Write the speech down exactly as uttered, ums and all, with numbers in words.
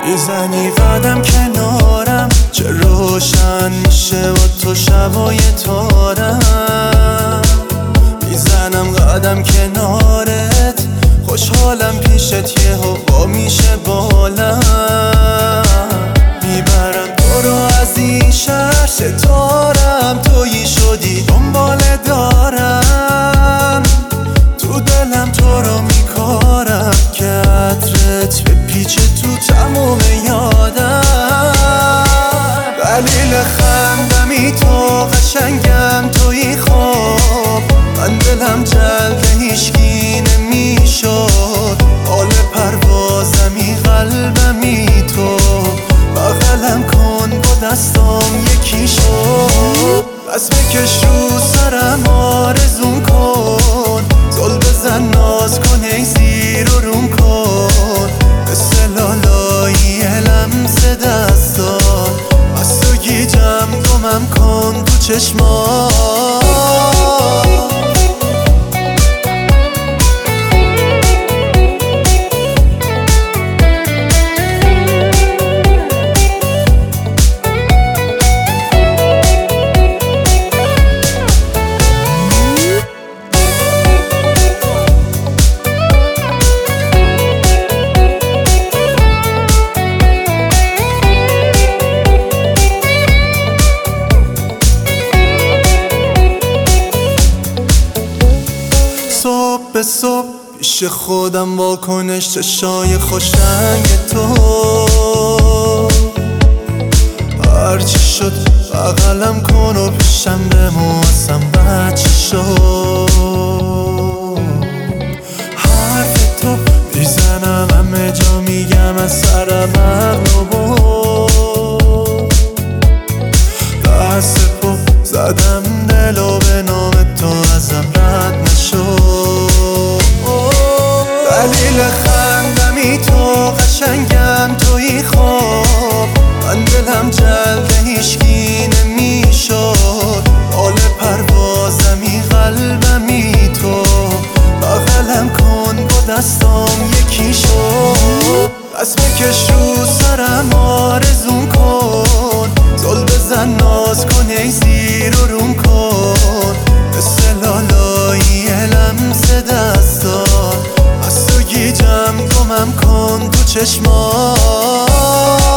میزنی قدم کنارم، چه روشن میشه با تو شبای تارم. میزنم قدم کنارت، خوشحالم پیشت، یه هوا میشه بالم. میبرم تو رو از این شهر، ستارم تویی شدی دنبال دارم. تو دلم تو رو میکارم که عطرت بپیچه تو تموم یادم. دلیل خندمی تو، قشنگم توی خواب. من دلم جلد هیچکی نمیشد، حال پروازمی قلبمی تو. بغلم کن با دستام یکی شد، بس بکش رو سرم آرزون کن. زل بزن ناز کن ای زیر و روم کن، مثل لالایی لمس دستان. بس تو گیجم گمم کن تو چشمات. صبح به صبح پیش خودم واکنش چشای خوشرنگ تو. هرچی شد بغلم کن و پیشم بمون، اصلا بچه شد. حرف تو میزنم همه جا، میگم از سرم عقل و بود. دست پا زدم دل و به نام تو ازم رد نشد. دلیل خندمی تو، قشنگم توی خواب. من دلم جلد هیچکی نمیشد، حال پروازمی قلبمی تو. بغلم کن با دستام یکی شد، بس بکش رو سرم آرزون کن. زل بزن ناز کن ای زیر و روم کن، مثل لالایی لمس دستان. از تو گیجم گمم کن تو چشمات.